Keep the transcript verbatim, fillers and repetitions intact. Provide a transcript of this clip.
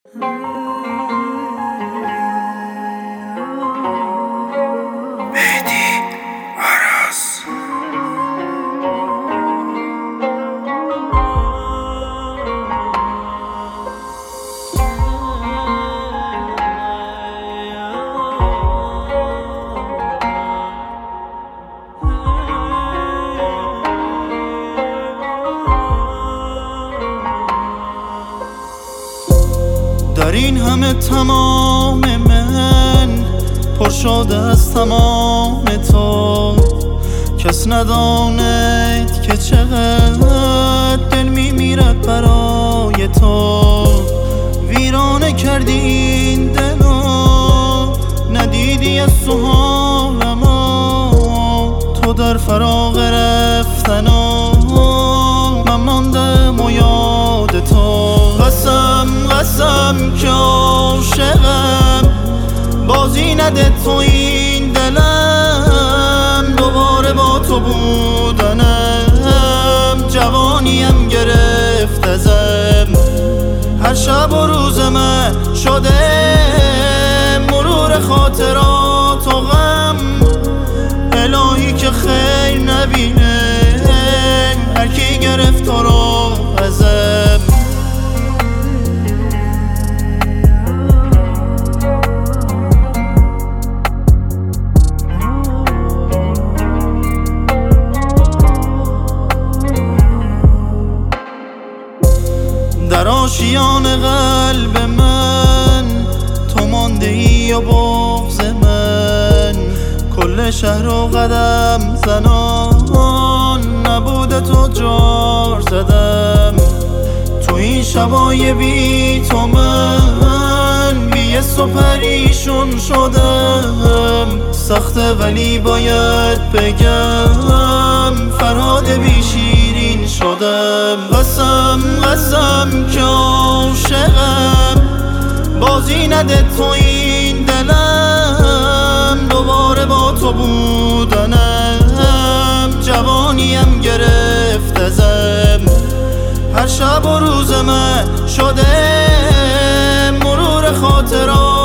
در این همه تمام من پر شده از تمام تو، کس نداند که چقدر دل میمیرد برای تو. ویرانه کردی این دلو، ندیدی از تو حالمو. تو در فراق رفتن و من ماندم و یاد تو. قسم قسم که عاشقم، بازی نده تو این دلم. دوباره با تو بودنم، جوانیم گرفت ازم. هر شب و روز من شده مرور خاطرات و غم. الهی که خیر نبینه هر کی گرفت تو رو ازم. در آشیان قلب من تو مانده ای و بغض من. کل شهر و قدم زنان نبوده تو جار زدم. تو این شبای بی تو من بی‌حس و پریشون شدم. سخته ولی باید بگم فرهاد بی شیرین شدم. قسم قسم که عاشقم، بازی نده تو این دلم. دوباره با تو بودنم، جوانیم گرفت ازم. هر شب و روز من شده مرور خاطرات